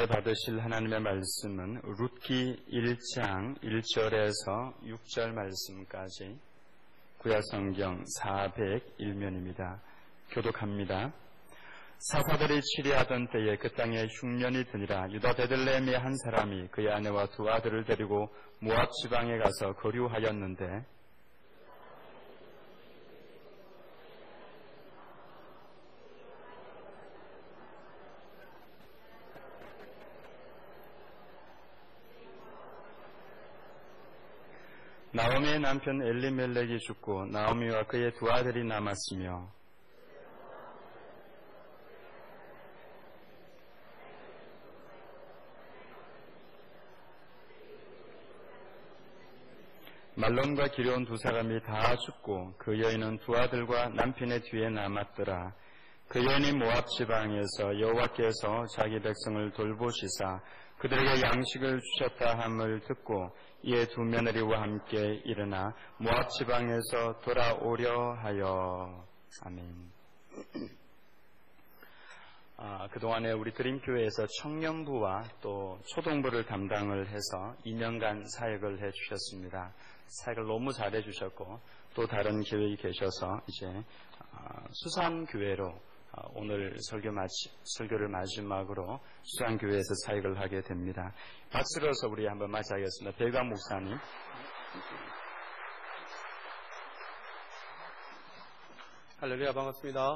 은혜 받으실 하나님의 말씀은 룻기 1장 1절에서 6절 말씀까지 구약성경 401면입니다. 교독합니다. 사사들이 치리하던 때에 그 땅에 흉년이 드니라. 유다 베들레헴의 한 사람이 그의 아내와 두 아들을 데리고 모압 지방에 가서 거류하였는데 나오미의 남편 엘리멜렉이 죽고 나오미와 그의 두 아들이 남았으며 말론과 기려온 두 사람이 다 죽고 그 여인은 두 아들과 남편의 뒤에 남았더라. 그 여인이 모압 지방에서 여호와께서 자기 백성을 돌보시사 그들에게 양식을 주셨다 함을 듣고 이에 두 며느리와 함께 일어나 모압 지방에서 돌아오려 하여. 아멘. 그동안에 우리 드림교회에서 청년부와 또 초동부를 담당을 해서 2년간 사역을 해주셨습니다. 사역을 너무 잘해주셨고 또 다른 계획이 계셔서 이제 수산교회로 오늘 설교를 마지막으로 수산교회에서 사역을 하게 됩니다. 박수로서 우리 한번 맞이하겠습니다. 배관 목사님. 할렐루야, 반갑습니다.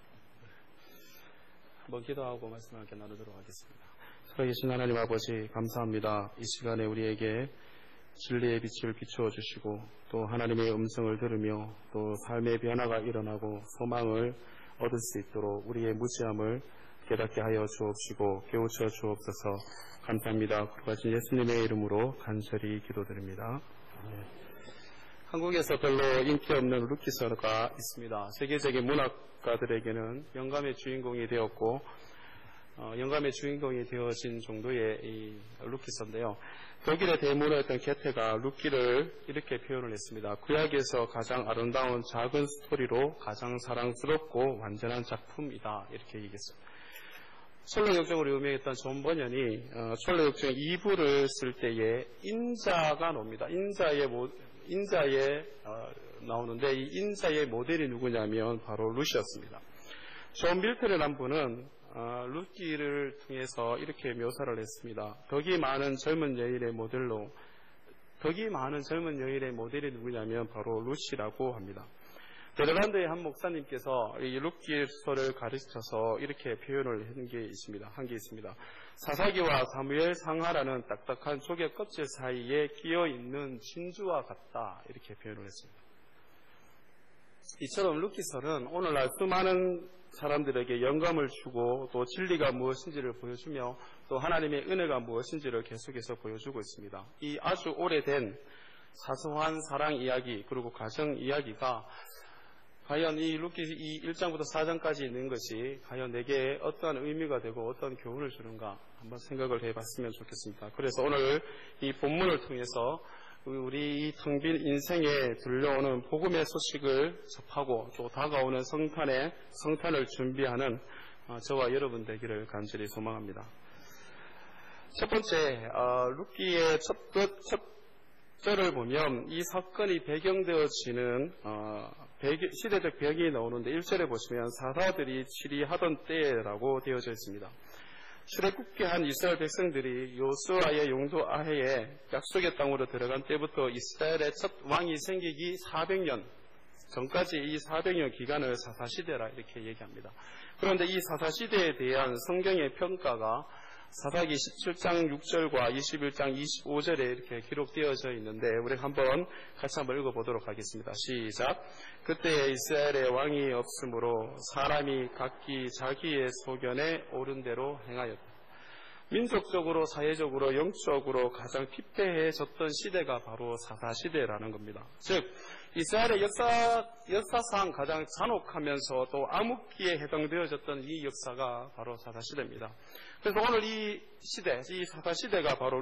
한번 기도하고 말씀을 함께 나누도록 하겠습니다. 살아계신 하나님 아버지, 감사합니다. 이 시간에 우리에게 진리의 빛을 비추어 주시고 또 하나님의 음성을 들으며 또 삶의 변화가 일어나고 소망을 얻을 수 있도록 우리의 무지함을 깨닫게 하여 주옵시고 깨우쳐 주옵소서. 감사합니다. 거룩하신 예수님의 이름으로 간절히 기도드립니다. 한국에서 별로 인기 없는 룻기서가 있습니다. 세계적인 문학가들에게는 영감의 주인공이 되었고 영감의 주인공이 되어진 정도의 이 룻기서인데요. 독일의 대문호였던 게테가 룻기를 이렇게 표현을 했습니다. 구약에서 가장 아름다운 작은 스토리로 가장 사랑스럽고 완전한 작품이다, 이렇게 얘기했습니다. 철로역정으로 유명했던 존 버년이 철로역정 2부를 쓸 때에 인자가 나옵니다. 인자에 나오는데 이 인자의 모델이 누구냐면 바로 룻이었습니다. 존 밀턴의 남부는 룻기를 통해서 이렇게 묘사를 했습니다. 덕이 많은 젊은 여인의 모델이 누구냐면 바로 룻이라고 합니다. 네덜란드의 한 목사님께서 이 룻기서를 가르쳐서 이렇게 표현을 한 게 있습니다. 사사기와 사무엘 상하라는 딱딱한 조개 껍질 사이에 끼어 있는 진주와 같다, 이렇게 표현을 했습니다. 이처럼 룻기서는 오늘날 수많은 사람들에게 영감을 주고 또 진리가 무엇인지를 보여주며 또 하나님의 은혜가 무엇인지를 계속해서 보여주고 있습니다. 이 아주 오래된 사소한 사랑 이야기 그리고 가정 이야기가 과연 이 룻기 1장부터 4장까지 있는 것이 과연 내게 어떠한 의미가 되고 어떤 교훈을 주는가 한번 생각을 해봤으면 좋겠습니다. 그래서 오늘 이 본문을 통해서 우리 이 텅 빈 인생에 들려오는 복음의 소식을 접하고 또 다가오는 성탄을 준비하는 저와 여러분 되기를 간절히 소망합니다. 첫 번째, 룻기의 첫 절을 보면 이 사건이 배경되어지는 시대적 배경이 나오는데 1절에 보시면 사사들이 치리하던 때라고 되어져 있습니다. 출애굽기한 이스라엘 백성들이 요수아의 용도 아해에 약속의 땅으로 들어간 때부터 이스라엘의 첫 왕이 생기기 400년 전까지 이 400년 기간을 사사시대라 이렇게 얘기합니다. 그런데 이 사사시대에 대한 성경의 평가가 사사기 17장 6절과 21장 25절에 이렇게 기록되어져 있는데 우리 같이 한번 읽어보도록 하겠습니다. 시작. 그때 이스라엘의 왕이 없으므로 사람이 각기 자기의 소견에 옳은 대로 행하였다. 민족적으로 사회적으로 영적으로 가장 피폐해졌던 시대가 바로 사사시대라는 겁니다. 즉 이스라엘의 역사상 가장 잔혹하면서 또 암흑기에 해당되어졌던 이 역사가 바로 사사시대입니다. 그래서 오늘 이 사사시대가 바로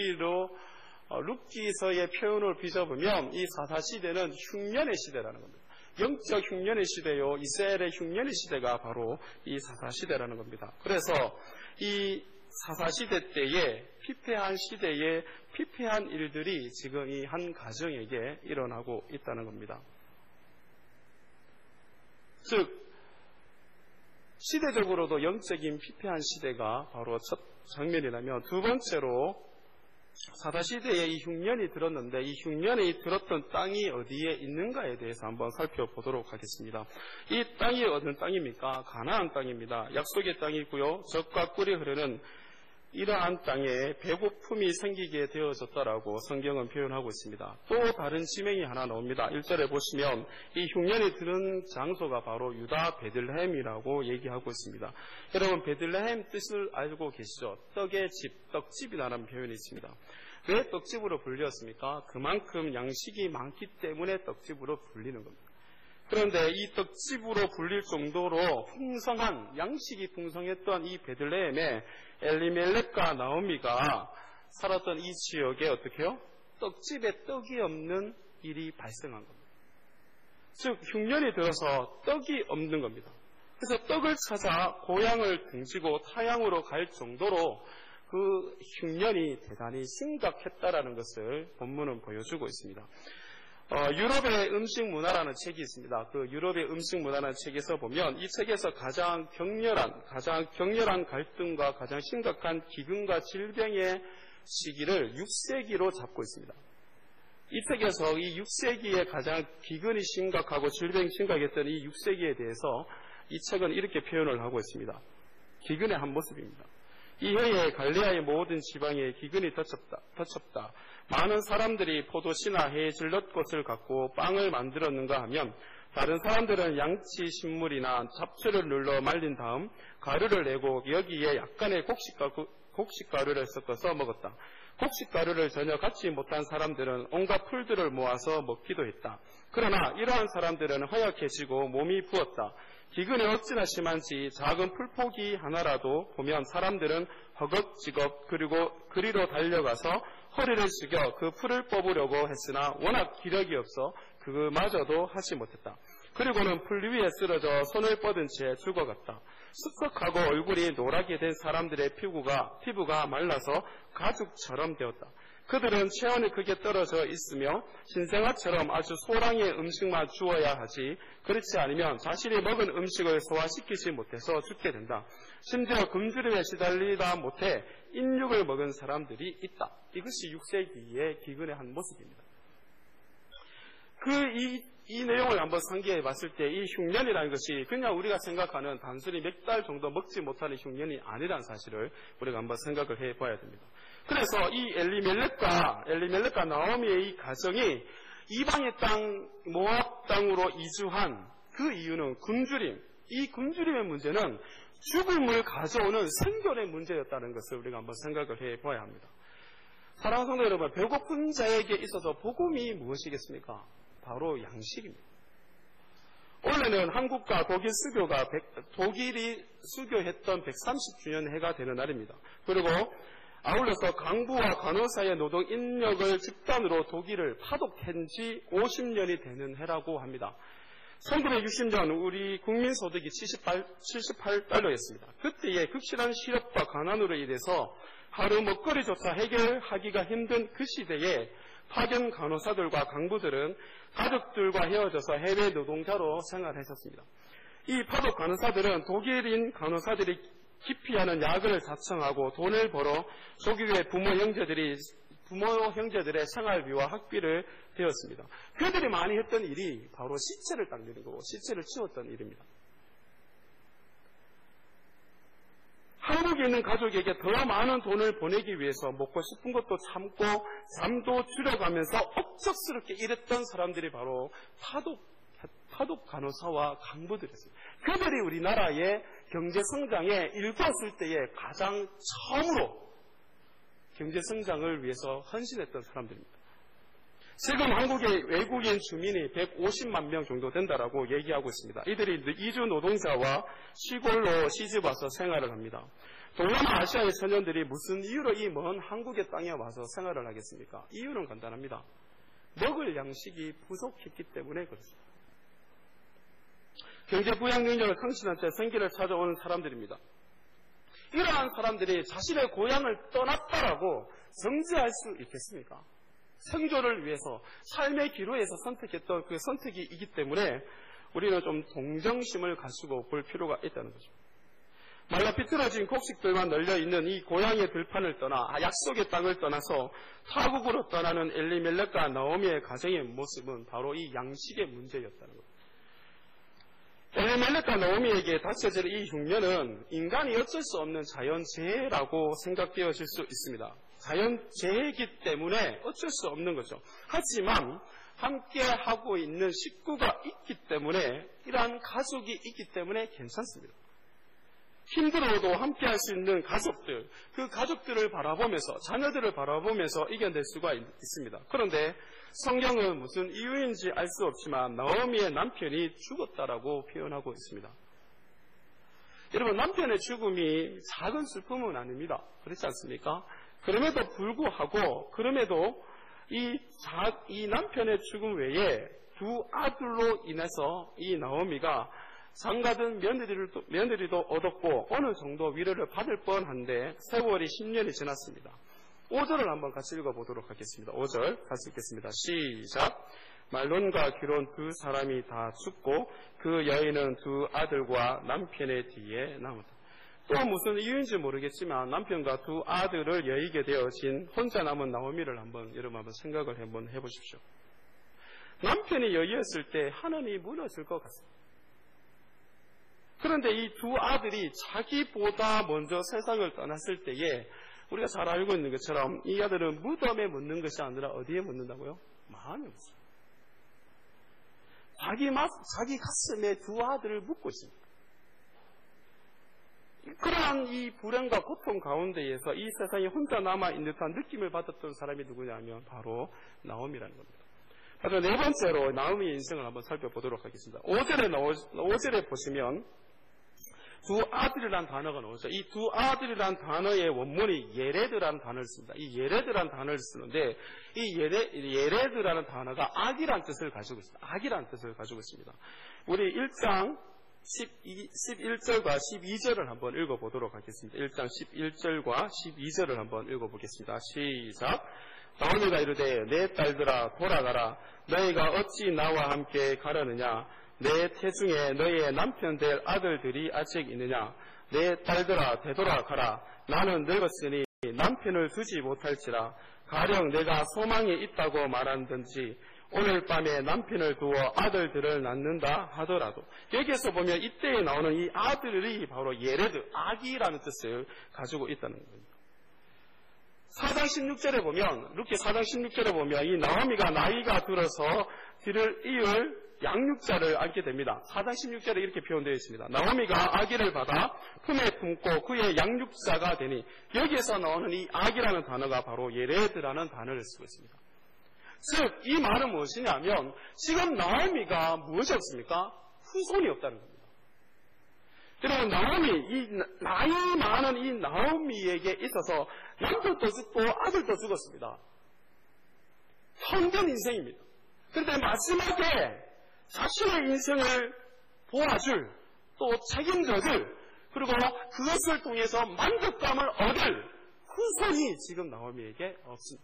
룻기서의 표현을 빚어보면 이 사사시대는 흉년의 시대라는 겁니다. 영적 흉년의 시대요, 이스라엘의 흉년의 시대가 바로 이 사사시대라는 겁니다. 그래서 이 사사시대 때에 피폐한 시대에 피폐한 일들이 지금 이 한 가정에게 일어나고 있다는 겁니다. 즉 시대적으로도 영적인 피폐한 시대가 바로 첫 장면이라면, 두 번째로 사사시대에 이 흉년이 들었는데 이 흉년이 들었던 땅이 어디에 있는가에 대해서 한번 살펴보도록 하겠습니다. 이 땅이 어느 땅입니까? 가나안 땅입니다. 약속의 땅이고요. 젖과 꿀이 흐르는 이러한 땅에 배고픔이 생기게 되어졌다라고 성경은 표현하고 있습니다. 또 다른 지명이 하나 나옵니다. 1절에 보시면 이 흉년이 드는 장소가 바로 유다 베들레헴이라고 얘기하고 있습니다. 여러분 베들레헴 뜻을 알고 계시죠? 떡의 집, 떡집이라는 표현이 있습니다. 왜 떡집으로 불렸습니까? 그만큼 양식이 많기 때문에 떡집으로 불리는 겁니다. 그런데 이 떡집으로 불릴 정도로 풍성한, 양식이 풍성했던 이 베들레헴에 엘리멜렉과 나오미가 살았던 이 지역에 어떻게 해요? 떡집에 떡이 없는 일이 발생한 겁니다. 즉 흉년이 들어서 떡이 없는 겁니다. 그래서 떡을 찾아 고향을 등지고 타향으로 갈 정도로 그 흉년이 대단히 심각했다라는 것을 본문은 보여주고 있습니다. 유럽의 음식 문화라는 책이 있습니다. 그 유럽의 음식 문화라는 책에서 보면 이 책에서 가장 격렬한 갈등과 가장 심각한 기근과 질병의 시기를 6세기로 잡고 있습니다. 이 책에서 이 6세기에 가장 기근이 심각하고 질병이 심각했던 이 6세기에 대해서 이 책은 이렇게 표현을 하고 있습니다. 기근의 한 모습입니다. 이 해에 갈레아의 모든 지방에 기근이 덮쳤다. 많은 사람들이 포도씨나 해에 질럿꽃을 갖고 빵을 만들었는가 하면 다른 사람들은 양치 식물이나 잡초를 눌러 말린 다음 가루를 내고 여기에 약간의 곡식가루를 섞어서 먹었다. 곡식가루를 전혀 갖지 못한 사람들은 온갖 풀들을 모아서 먹기도 했다. 그러나 이러한 사람들은 허약해지고 몸이 부었다. 기근이 어찌나 심한지 작은 풀포기 하나라도 보면 사람들은 허겁지겁 그리고 그리로 달려가서 허리를 숙여 그 풀을 뽑으려고 했으나 워낙 기력이 없어 그마저도 하지 못했다. 그리고는 풀 위에 쓰러져 손을 뻗은 채 죽어갔다. 습석하고 얼굴이 노랗게 된 사람들의 피부가 말라서 가죽처럼 되었다. 그들은 체온이 크게 떨어져 있으며 신생아처럼 아주 소량의 음식만 주어야 하지 그렇지 않으면 자신이 먹은 음식을 소화시키지 못해서 죽게 된다. 심지어 굶주림에 시달리다 못해 인육을 먹은 사람들이 있다. 이것이 6세기의 기근의 한 모습입니다. 이 내용을 한번 상기해 봤을 때 이 흉년이라는 것이 그냥 우리가 생각하는 단순히 몇 달 정도 먹지 못하는 흉년이 아니라는 사실을 우리가 한번 생각을 해 봐야 됩니다. 그래서 이 엘리멜렉과 나오미의 이 가정이 이방의 땅, 모압 땅으로 이주한 그 이유는 굶주림. 이 굶주림의 문제는 죽음을 가져오는 생존의 문제였다는 것을 우리가 한번 생각을 해 봐야 합니다. 사랑하는 성도 여러분, 배고픈 자에게 있어서 복음이 무엇이겠습니까? 바로 양식입니다. 원래는 한국과 독일이 수교했던 130주년 해가 되는 날입니다. 그리고 아울러서 강부와 간호사의 노동 인력을 집단으로 독일을 파독한 지 50년이 되는 해라고 합니다. 1960년 우리 국민소득이 78달러였습니다. 그때의 극심한 실업과 가난으로 인해서 하루 먹거리조차 해결하기가 힘든 그 시대에 파견 간호사들과 강부들은 가족들과 헤어져서 해외 노동자로 생활했었습니다. 이 파독 간호사들은 독일인 간호사들이 기피하는 약을 자청하고 돈을 벌어 조국의 부모 형제들의 생활비와 학비를 되었습니다. 그들이 많이 했던 일이 바로 시체를 닦는 거고 시체를 치웠던 일입니다. 한국에 있는 가족에게 더 많은 돈을 보내기 위해서 먹고 싶은 것도 참고 잠도 줄여가면서 억척스럽게 일했던 사람들이 바로 파독 간호사와 강부들이었습니다. 그들이 우리나라의 경제성장에 일구었을 때에 가장 처음으로 경제성장을 위해서 헌신했던 사람들입니다. 지금 한국의 외국인 주민이 150만 명 정도 된다라고 얘기하고 있습니다. 이들이 이주 노동자와 시골로 시집와서 생활을 합니다. 동남아 아시아의 청년들이 무슨 이유로 이 먼 한국의 땅에 와서 생활을 하겠습니까? 이유는 간단합니다. 먹을 양식이 부족했기 때문에 그렇습니다. 경제 부양 능력을 상실한 채 생계를 찾아오는 사람들입니다. 이러한 사람들이 자신의 고향을 떠났다라고 정죄할 수 있겠습니까? 생존을 위해서 삶의 기로에서 선택했던 그 선택이기 때문에 우리는 좀 동정심을 가지고 볼 필요가 있다는 거죠. 말라 비틀어진 곡식들만 널려있는 이 고향의 들판을 떠나 약속의 땅을 떠나서 타국으로 떠나는 엘리멜렉과 나오미의 가정의 모습은 바로 이 양식의 문제였다는 거예요. 엘리멜렉과 나오미에게 닥쳐질 이 흉년은 인간이 어쩔 수 없는 자연재해라고 생각되어질 수 있습니다. 자연재해이기 때문에 어쩔 수 없는 거죠. 하지만 함께 하고 있는 식구가 있기 때문에, 이러한 가족이 있기 때문에 괜찮습니다. 힘들어도 함께 할 수 있는 가족들, 그 가족들을 바라보면서, 자녀들을 바라보면서 이겨낼 수가 있습니다. 그런데 성경은 무슨 이유인지 알 수 없지만 나오미의 남편이 죽었다라고 표현하고 있습니다. 여러분, 남편의 죽음이 작은 슬픔은 아닙니다. 그렇지 않습니까? 그럼에도 불구하고, 이 남편의 죽음 외에 두 아들로 인해서 이 나오미가 장가든 며느리도 얻었고 어느 정도 위로를 받을 뻔한데 세월이 10년이 지났습니다. 5절을 한번 같이 읽어보도록 하겠습니다. 5절 같이 읽겠습니다. 시작. 말론과 기론 두 사람이 다 죽고 그 여인은 두 아들과 남편의 뒤에 남았다. 또 무슨 이유인지 모르겠지만 남편과 두 아들을 여의게 되어진 혼자 남은 나오미를 여러분 한번 생각을 해보십시오. 남편이 여의었을 때 하늘이 무너질 것 같습니다. 그런데 이 두 아들이 자기보다 먼저 세상을 떠났을 때에 우리가 잘 알고 있는 것처럼 이 아들은 무덤에 묻는 것이 아니라 어디에 묻는다고요? 마음에 묻어요. 자기 가슴에 두 아들을 묻고 있습니다. 그러한 이 불행과 고통 가운데에서 이 세상에 혼자 남아있는 듯한 느낌을 받았던 사람이 누구냐면 바로 나오미라는 겁니다. 그래서 네 번째로 나오미의 인생을 한번 살펴보도록 하겠습니다. 5절에 보시면 두 아들이라는 단어가 나오죠. 이 두 아들이라는 단어의 원문이 예레드라는 단어를 씁니다. 이 예레드라는 단어를 쓰는데 이 예레드라는 단어가 악이라는 뜻을 가지고 있습니다. 악이라는 뜻을 가지고 있습니다. 우리 1장 11절과 12절을 한번 읽어보도록 하겠습니다. 1장 11절과 12절을 한번 읽어보겠습니다. 시작. 나오미가 이르되 내 딸들아 돌아가라. 너희가 어찌 나와 함께 가려느냐. 내 태중에 너희의 남편 될 아들들이 아직 있느냐. 내 딸들아 되돌아가라. 나는 늙었으니 남편을 두지 못할지라. 가령 내가 소망이 있다고 말한든지 오늘 밤에 남편을 두어 아들들을 낳는다 하더라도. 여기에서 보면 이때에 나오는 이 아들이 바로 예레드, 악이라는 뜻을 가지고 있다는 겁니다. 4장 16절에 보면, 루키 4장 16절에 보면 이 나오미가 나이가 들어서 뒤를 이을 양육자를 안게 됩니다. 4장 16절에 이렇게 표현되어 있습니다. 나오미가 아기를 받아 품에 품고 그의 양육자가 되니, 여기에서 나오는 이 아기라는 단어가 바로 예레드라는 단어를 쓰고 있습니다. 즉, 이 말은 무엇이냐면 지금 나오미가 무엇이 없습니까? 후손이 없다는 겁니다. 여러분, 이 나이 많은 이 나오미에게 있어서 남편도 죽고 아들도 죽었습니다. 텅 빈 인생입니다. 그런데 마지막에 자신의 인생을 도와줄, 또 책임져줄, 그리고 그것을 통해서 만족감을 얻을 후손이 지금 나오미에게 없습니다.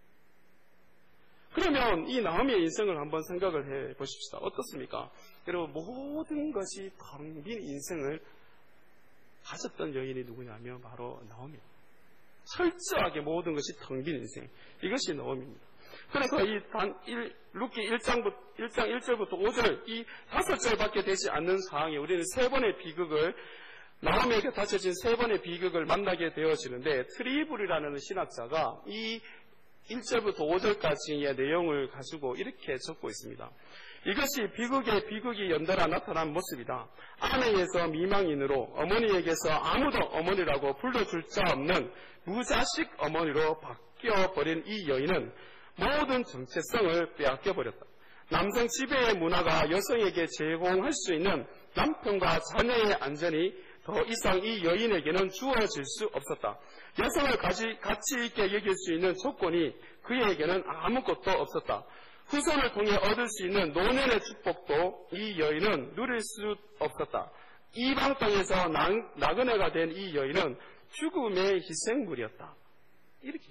그러면 이 나오미의 인생을 한번 생각을 해 보십시다. 어떻습니까? 여러분, 모든 것이 텅 빈 인생을 가졌던 여인이 누구냐면 바로 나오미입니다. 철저하게 모든 것이 텅 빈 인생. 이것이 나오미입니다. 그래서 루키 1장 1절부터 5절, 이 5절밖에 되지 않는 상황에 우리는 세 번의 비극을, 나오미에게 닥쳐진 세 번의 비극을 만나게 되어지는데, 트리블이라는 신학자가 이 1절부터 5절까지의 내용을 가지고 이렇게 적고 있습니다. 이것이 비극이 연달아 나타난 모습이다. 아내에서 미망인으로, 어머니에게서 아무도 어머니라고 불러줄 자 없는 무자식 어머니로 바뀌어버린 이 여인은 모든 정체성을 빼앗겨버렸다. 남성 지배의 문화가 여성에게 제공할 수 있는 남편과 자녀의 안전이 더 이상 이 여인에게는 주어질 수 없었다. 여성을 가치 있게 여길 수 있는 조건이 그에게는 아무것도 없었다. 후손을 통해 얻을 수 있는 노년의 축복도 이 여인은 누릴 수 없었다. 이방 땅에서 나그네가 된 이 여인은 죽음의 희생물이었다. 이렇게.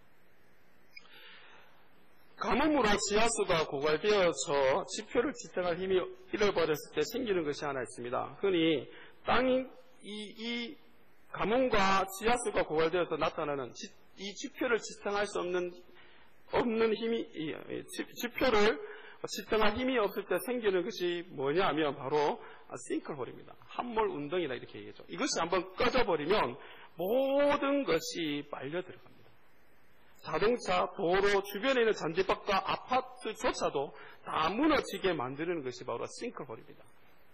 가뭄으로 지하수가 고갈되어서 지표를 지탱할 힘이 잃어버렸을 때 생기는 것이 하나 있습니다. 흔히 땅이 이 가뭄과 지하수가 고갈되어서 나타나는 이 지표를 지탱할 수 없는 힘이, 지표를 지탱할 힘이 없을 때 생기는 것이 뭐냐면 바로 싱크홀입니다. 함몰 운동이라 이렇게 얘기하죠. 이것이 한번 꺼져버리면 모든 것이 빨려 들어갑니다. 자동차, 도로, 주변에 있는 잔디밭과 아파트조차도 다 무너지게 만드는 것이 바로 싱크홀입니다.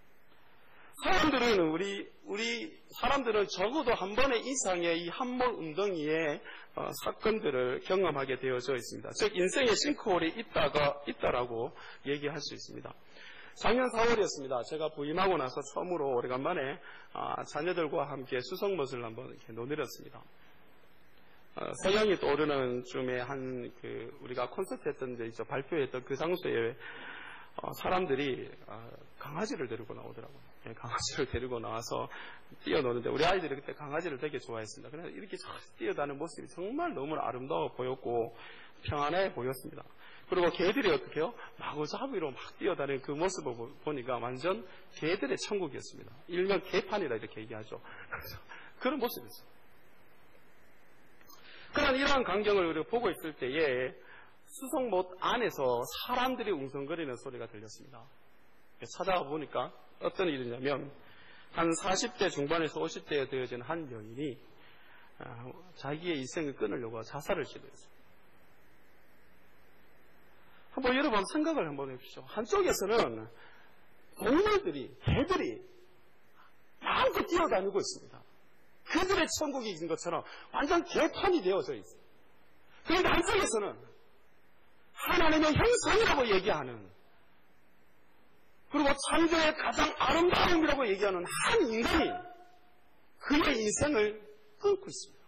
우리 사람들은 적어도 한 번의 이상의 이 함몰 웅덩이의 사건들을 경험하게 되어져 있습니다. 즉, 인생의 싱크홀이 있다라고 얘기할 수 있습니다. 작년 4월이었습니다. 제가 부임하고 나서 처음으로 오래간만에 자녀들과 함께 수성못을 한번 이렇게 노늘었습니다. 서양이 떠오르는 쯤에 우리가 콘서트 했던 데 있죠. 발표했던 그 장소에 사람들이 강아지를 데리고 나오더라고요. 강아지를 데리고 나와서 뛰어노는데 우리 아이들이 그때 강아지를 되게 좋아했습니다. 그래서 이렇게 뛰어다니는 모습이 정말 너무 아름다워 보였고 평안해 보였습니다. 그리고 개들이 어떻게 해요? 마구잡이로 막 뛰어다니는 그 모습을 보니까 완전 개들의 천국이었습니다. 일명 개판이라 이렇게 얘기하죠. 그래서 그런 모습이었어요. 그런 이러한 광경을 우리가 보고 있을 때에 수성못 안에서 사람들이 웅성거리는 소리가 들렸습니다. 찾아가 보니까 어떤 일이냐면 한 40대 중반에서 50대에 되어진 한 여인이 자기의 인생을 끊으려고 자살을 시도했어요. 한번 여러분 생각을 한번 해보십시오. 한쪽에서는 동물들이, 개들이 마음껏 뛰어다니고 있습니다. 그들의 천국이 있는 것처럼 완전 개판이 되어져 있어요. 그런데 한쪽에서는 하나님의 형상이라고 얘기하는, 그리고 창조의 가장 아름다움이라고 얘기하는 한 인간이 그의 인생을 끊고 있습니다.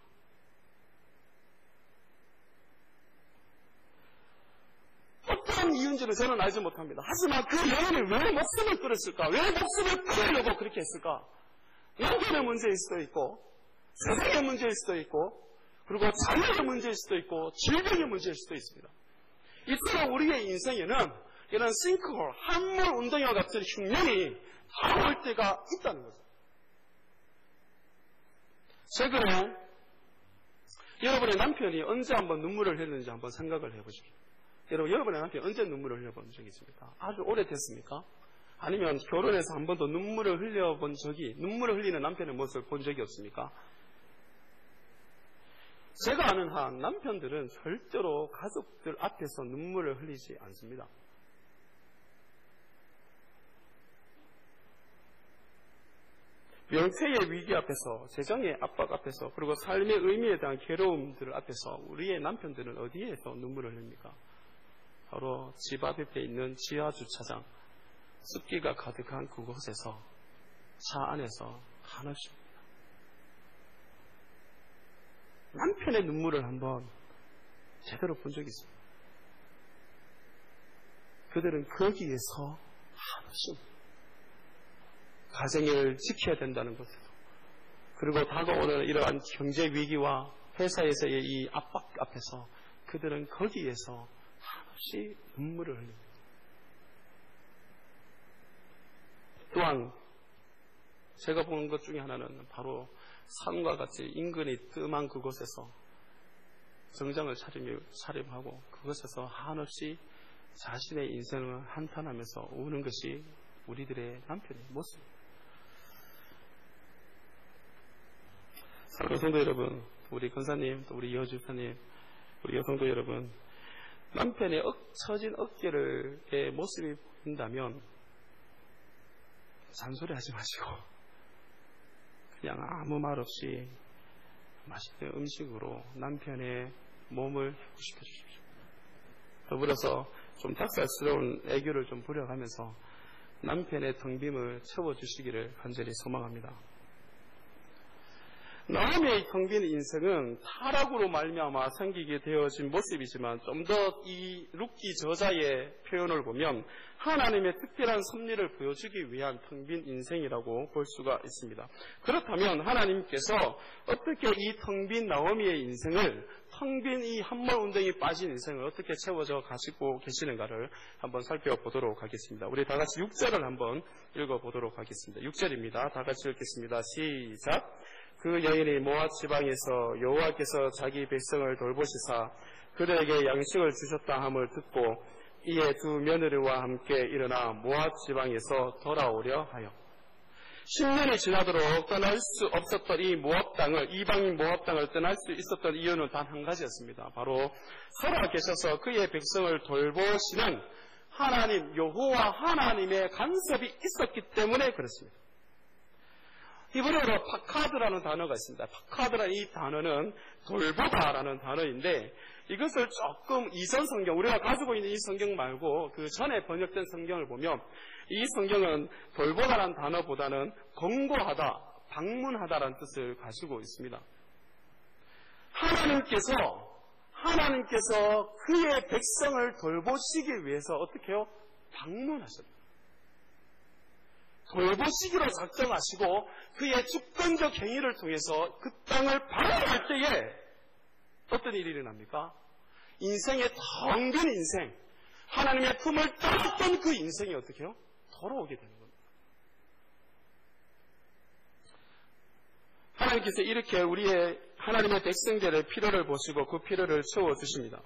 어떤 이유인지는 저는 알지 못합니다. 하지만 그 여인이 왜 목숨을 끊었을까? 왜 목숨을 끊으려고 그렇게 했을까? 남편의 문제일 수도 있고, 세상의 문제일 수도 있고, 그리고 자녀의 문제일 수도 있고, 질병의 문제일 수도 있습니다. 이처럼 우리의 인생에는 이런 싱크홀, 함몰 운동과 같은 흉년이 다가올 때가 있다는 거죠. 최근에 여러분의 남편이 언제 한번 눈물을 흘렸는지 한번 생각을 해보십시오. 여러분의 남편이 언제 눈물을 흘려본 적이 있습니까? 아주 오래됐습니까? 아니면 결혼해서 한 번도 눈물을 흘리는 남편의 모습을 본 적이 없습니까? 제가 아는 한 남편들은 절대로 가족들 앞에서 눈물을 흘리지 않습니다. 명태의 위기 앞에서, 재정의 압박 앞에서, 그리고 삶의 의미에 대한 괴로움들 앞에서 우리의 남편들은 어디에서 눈물을 흘립니까? 바로 집 앞에 있는 지하주차장, 습기가 가득한 그곳에서, 차 안에서 한없이 남편의 눈물을 한번 제대로 본 적이 있습니다. 그들은 거기에서 한없이 가정을 지켜야 된다는 것에서, 그리고 다가오는 이러한 경제 위기와 회사에서의 이 압박 앞에서 그들은 거기에서 한없이 눈물을 흘립니다. 또한 제가 본 것 중에 하나는 바로 산과 같이 인근이 뜸한 그곳에서 정장을 차림하고 그곳에서 한없이 자신의 인생을 한탄하면서 우는 것이 우리들의 남편의 모습입니다. 사랑하는 성도 여러분, 우리 권사님, 또 우리 여주사님, 우리 여성도 여러분, 남편의 처진 어깨의 모습이 보인다면 잔소리하지 마시고 그냥 아무 말 없이 맛있는 음식으로 남편의 몸을 회복시켜 주십시오. 더불어서 좀 닭살스러운 애교를 좀 부려가면서 남편의 텅 빔을 채워주시기를 간절히 소망합니다. 나오미의 텅 빈 인생은 타락으로 말미암아 생기게 되어진 모습이지만 좀 더 이 룻기 저자의 표현을 보면 하나님의 특별한 섭리를 보여주기 위한 텅 빈 인생이라고 볼 수가 있습니다. 그렇다면 하나님께서 어떻게 이 텅 빈 나오미의 인생을, 텅 빈 이 함몰 운동이 빠진 인생을 어떻게 채워져 가시고 계시는가를 한번 살펴보도록 하겠습니다. 우리 다 같이 6절을 한번 읽어보도록 하겠습니다. 6절입니다. 다 같이 읽겠습니다. 시작. 그 여인이 모압 지방에서 여호와께서 자기 백성을 돌보시사 그들에게 양식을 주셨다 함을 듣고 이에 두 며느리와 함께 일어나 모압 지방에서 돌아오려 하여 10년이 지나도록 떠날 수 없었던 이 모압 땅을, 이방인 모압 땅을 떠날 수 있었던 이유는 단 한 가지였습니다. 바로 살아계셔서 그의 백성을 돌보시는 하나님, 여호와 하나님의 간섭이 있었기 때문에 그렇습니다. 히브리어로 파카드라는 단어가 있습니다. 파카드라는 이 단어는 돌보다라는 단어인데 이것을 조금 이전 성경, 우리가 가지고 있는 이 성경 말고 그 전에 번역된 성경을 보면 이 성경은 돌보다라는 단어보다는 권고하다, 방문하다라는 뜻을 가지고 있습니다. 하나님께서 그의 백성을 돌보시기 위해서 어떻게 해요? 방문하셨다. 돌보시기로 작정하시고 그의 주권적 행위를 통해서 그 땅을 바라볼 때에 어떤 일이 일어납니까? 인생의 텅 빈 인생, 하나님의 품을 떠났던 그 인생이 어떻게 해요? 돌아오게 되는 겁니다. 하나님께서 이렇게 우리의 하나님의 백성들의 필요를 보시고 그 필요를 채워주십니다.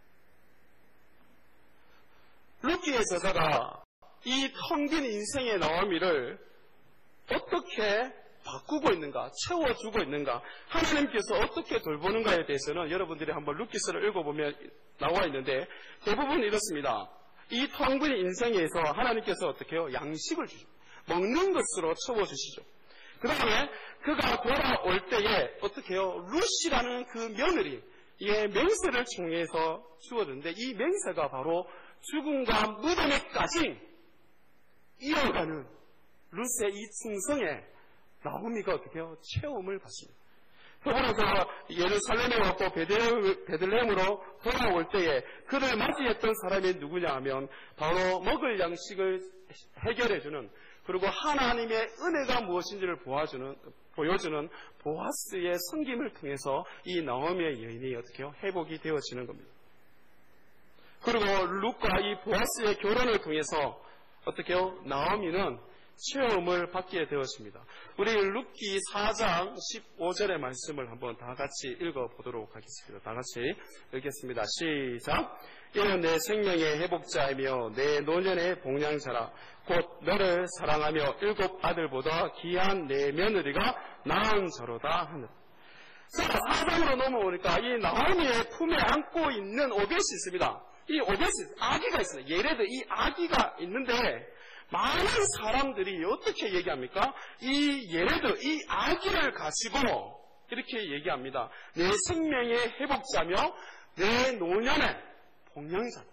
룻기의 저자가 이 텅 빈 인생의 나오미를 어떻게 바꾸고 있는가, 채워주고 있는가, 하나님께서 어떻게 돌보는가에 대해서는 여러분들이 한번 룻기서를 읽어보면 나와 있는데 대부분 이렇습니다. 이 텅 빈 인생에서 하나님께서 어떻게 해요? 양식을 주시죠. 먹는 것으로 채워주시죠. 그 다음에 그가 돌아올 때에 어떻게 해요? 룻이라는 그 며느리의 맹세를 통해서 주어졌는데 이 맹세가 바로 죽음과 무덤에까지 이어가는 룻의 이 충성에 나오미가 어떻게 해요? 체험을 받습니다. 더불어서 예루살렘에 왔고 베들레헴으로 돌아올 때에 그를 맞이했던 사람이 누구냐 하면 바로 먹을 양식을 해결해주는, 그리고 하나님의 은혜가 무엇인지를 보여주는 보아스의 섬김을 통해서 이 나오미의 여인이 어떻게 해요? 회복이 되어지는 겁니다. 그리고 룻과 이 보아스의 결혼을 통해서 어떻게 해요? 나오미는 체험을 받게 되었습니다. 우리 룻기 4장 15절의 말씀을 한번 다 같이 읽어보도록 하겠습니다. 다 같이 읽겠습니다. 시작. 이는 내 생명의 회복자이며 내 노년의 복량자라. 곧 너를 사랑하며 7 아들보다 귀한 내 며느리가 낳은 저로다 하느라. 자, 4장으로 넘어오니까 이 나오미의 품에 안고 있는 오벳이 있습니다. 이 오벳이 아기가 있습니다. 예레드 이 아기가 있는데 많은 사람들이 어떻게 얘기합니까? 이 예레드 이 아기를 가지고 이렇게 얘기합니다. 내 생명의 회복자며 내 노년의 복량자다.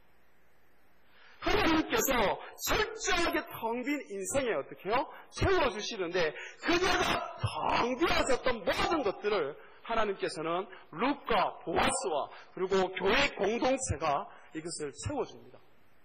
하나님께서 철저하게 텅 빈 인생에 어떻게 해요? 채워주시는데 그녀가 텅 비어졌던 모든 것들을 하나님께서는 룻과 보아스와 그리고 교회 공동체가 이것을 채워줍니다.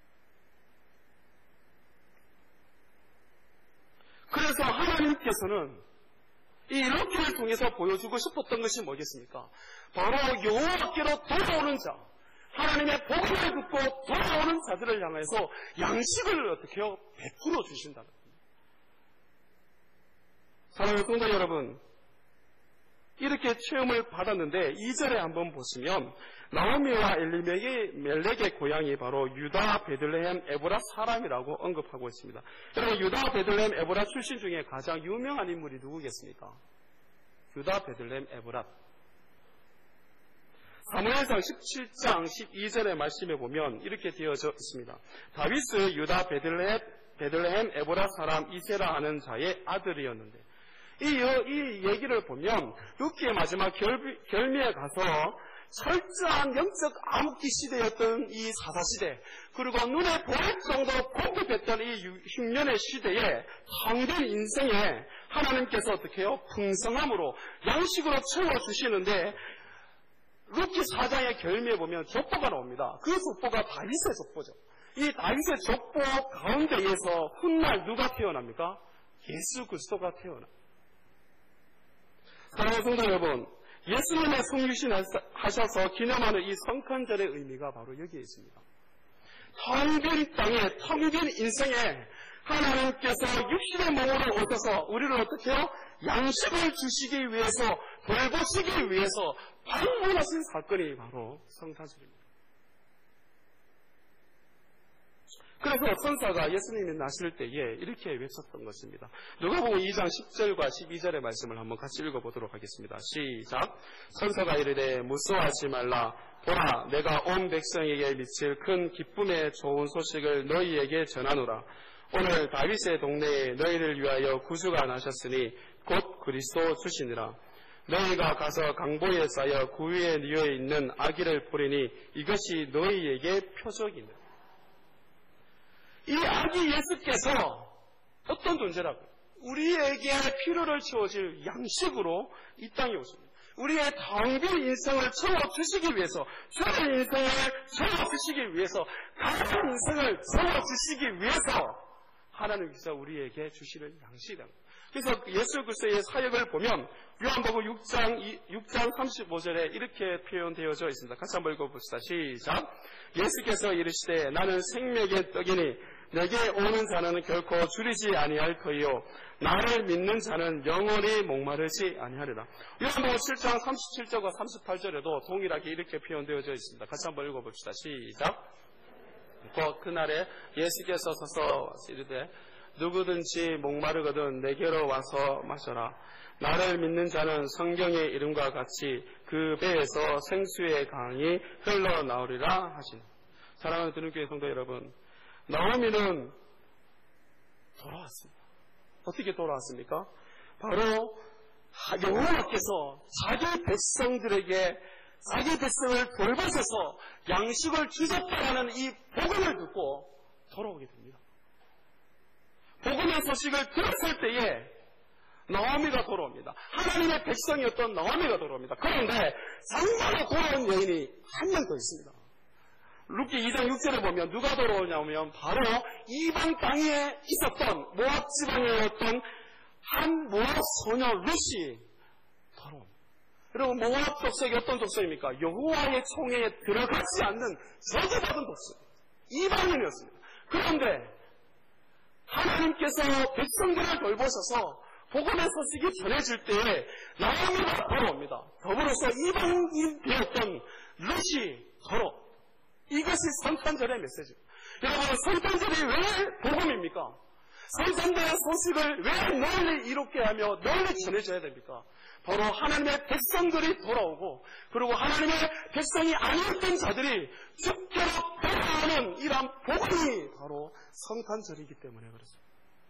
그래서 하나님께서는 이 룻기를 통해서 보여주고 싶었던 것이 뭐겠습니까? 바로 여호와께로 돌아오는 자, 하나님의 복음을 듣고 돌아오는 자들을 향해서 양식을 어떻게 해요? 베풀어 주신다는 겁니다. 사랑하는 성도 여러분, 이렇게 체험을 받았는데 2절에 한번 보시면 나오미와 엘리멜렉의 고향이 바로 유다 베들레헴 에보라 사람이라고 언급하고 있습니다. 여러분, 유다 베들레헴 에보라 출신 중에 가장 유명한 인물이 누구겠습니까? 유다 베들레헴 에보라. 사무엘상 17장 12절의 말씀에 보면 이렇게 되어져 있습니다. 다윗은 유다 베들레헴 에보라 사람 이세라 하는 자의 아들이었는데 이 얘기를 보면 룻기의 마지막 결미에 가서 철저한 영적 암흑기 시대였던 이 사사시대, 그리고 눈에 보일 정도로 공급했던 이 6년의 시대에 텅 빈 인생에 하나님께서 어떻게 해요? 풍성함으로 양식으로 채워주시는데 루키 4장의 결미에 보면 족보가 나옵니다. 그 족보가 다윗의 족보죠. 이 다윗의 족보 가운데에서 훗날 누가 태어납니까? 예수 그리스도가 태어납니다. 사랑하는 성도 여러분, 예수님의 성육신 하셔서 기념하는 이 성탄절의 의미가 바로 여기에 있습니다. 텅 빈 땅에, 텅 빈 인생에 하나님께서 육신의 몸으로 오셔서 우리를 어떻게 해요? 양식을 주시기 위해서, 돌보시기 위해서 방문하신 사건이 바로 성탄절입니다. 그래서 천사가 예수님이 나실 때에 이렇게 외쳤던 것입니다. 누가복음 2장 10절과 12절의 말씀을 한번 같이 읽어보도록 하겠습니다. 시작. 천사가 이르되 무서워하지 말라. 보라, 내가 온 백성에게 미칠 큰 기쁨의 좋은 소식을 너희에게 전하노라. 오늘 다윗의 동네에 너희를 위하여 구주가 나셨으니 곧 그리스도 주시니라. 너희가 가서 강보에 쌓여 구 위에 뉘어 있는 아기를 보리니 이것이 너희에게 표적이니라. 이 아기 예수께서 어떤 존재라고? 우리에게 필요를 채워줄 양식으로 이 땅에 오십니다. 우리의 텅빈 인생을 채워주시기 위해서, 주의 인생을 채워주시기 위해서, 가진 인생을 채워주시기 위해서 하나님께서 우리에게 주시는 양식이다. 그래서 예수 그리스도의 사역을 보면 요한복음 6장 35절에 이렇게 표현되어져 있습니다. 같이 한번 읽어봅시다. 시작. 예수께서 이르시되 나는 생명의 떡이니 내게 오는 자는 결코 줄이지 아니할 터이요 나를 믿는 자는 영원히 목마르지 아니하리라. 요한복음 7장 37절과 38절에도 동일하게 이렇게 표현되어져 있습니다. 같이 한번 읽어봅시다. 시작. 곧 그날에 예수께서 서서 이르되 누구든지 목마르거든 내게로 와서 마셔라. 나를 믿는 자는 성경의 이름과 같이 그 배에서 생수의 강이 흘러나오리라 하시니. 사랑하는 드림교회 성도 여러분, 나오미는 돌아왔습니다. 어떻게 돌아왔습니까? 바로 여호와께서 자기 백성들에게 자기 백성을 돌보셔서 양식을 주셨다는 이 복음을 듣고 돌아오게 됩니다. 복음의 소식을 들었을 때에 나오미가 돌아옵니다. 하나님의 백성이었던 나오미가 돌아옵니다. 그런데 상마로 돌아온 여인이 한 명 더 있습니다. 루키 2장 6절에 보면 누가 돌아오냐면 바로 이방 땅에 있었던 모압 지방이었던 한 모압 소녀 룻이 돌아옵니다. 여러분, 모압 족속이 어떤 족속입니까? 여호와의 총회에 들어가지 않는 저주받은 족속, 이방인이었습니다. 그런데 하나님께서 백성들을 돌보셔서 복음의 소식이 전해질 때에 나오미가 돌아옵니다. 더불어서 이방인 되었던 룻이 돌아옵니다. 이것이 성탄절의 메시지입니다. 여러분, 성탄절이 왜 복음입니까? 성탄절의 소식을 왜 널리 이롭게 하며 널리 전해져야 됩니까? 바로 하나님의 백성들이 돌아오고, 그리고 하나님의 백성이 아니었던 자들이 주께로 돌아오는 이러한 복음이 바로 성탄절이기 때문에 그렇습니다.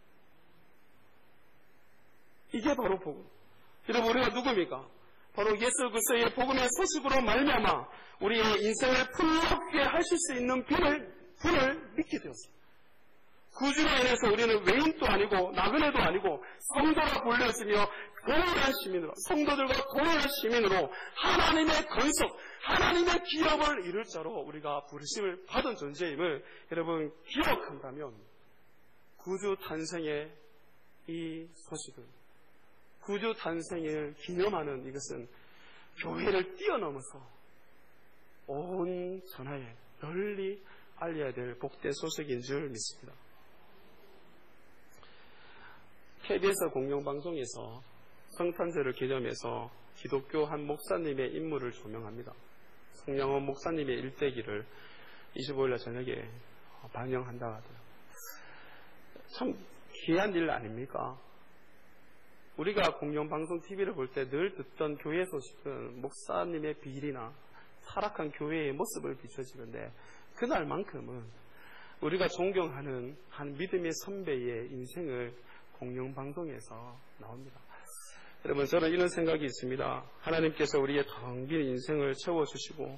이게 바로 복음. 여러분, 우리가 누굽니까? 바로 예수 그리스도의 복음의 소식으로 말미암아 우리의 인생을 풍요롭게 하실 수 있는 분을 믿게 되었습니다. 구주로 인해서 우리는 외인도 아니고 나그네도 아니고 성도라 불렸으며 동일한 시민으로, 성도들과 동일한 시민으로 하나님의 건속, 하나님의 기업을 이룰 자로 우리가 부르심을 받은 존재임을 여러분 기억한다면 구주 탄생의 이 소식은, 구주 탄생을 기념하는 이것은 교회를 뛰어넘어서 온 전하에 널리 알려야 될 복된 소식인 줄 믿습니다. KBS 공영방송에서 성탄절을 기념해서 기독교 한 목사님의 인물을 조명합니다. 성량원 목사님의 일대기를 25일날 저녁에 방영한다고 하더라고요. 참 귀한 일 아닙니까? 우리가 공영방송 TV를 볼 때 늘 듣던 교회 소식은 목사님의 비리나 타락한 교회의 모습을 비춰지는데 그날만큼은 우리가 존경하는 한 믿음의 선배의 인생을 공영방송에서 나옵니다. 여러분, 저는 이런 생각이 있습니다. 하나님께서 우리의 텅 빈 인생을 채워주시고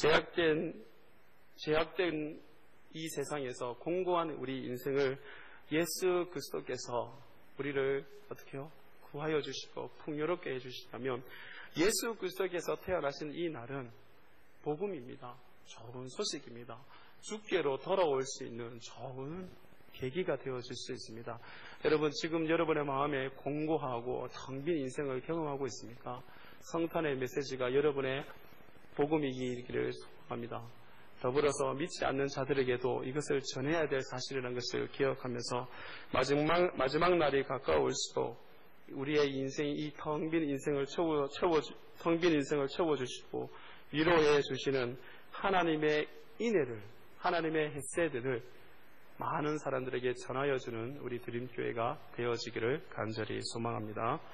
제약된 이 세상에서 공고한 우리 인생을 예수 그리스도께서 우리를 어떻게 해요? 구하여 주시고 풍요롭게 해주시다면 예수 그리스도께서 태어나신 이 날은 복음입니다. 좋은 소식입니다. 주께로 돌아올 수 있는 좋은 계기가 되어질 수 있습니다. 여러분, 지금 여러분의 마음에 공고하고 텅 빈 인생을 경험하고 있습니까? 성탄의 메시지가 여러분의 복음이기를 소망합니다. 더불어서 믿지 않는 자들에게도 이것을 전해야 될 사실이라는 것을 기억하면서 마지막 날이 가까울수록 우리의 인생, 이 텅 빈 인생을 채워주시고 위로해 주시는 하나님의 인애를, 하나님의 헤세드를 많은 사람들에게 전하여 주는 우리 드림교회가 되어지기를 간절히 소망합니다.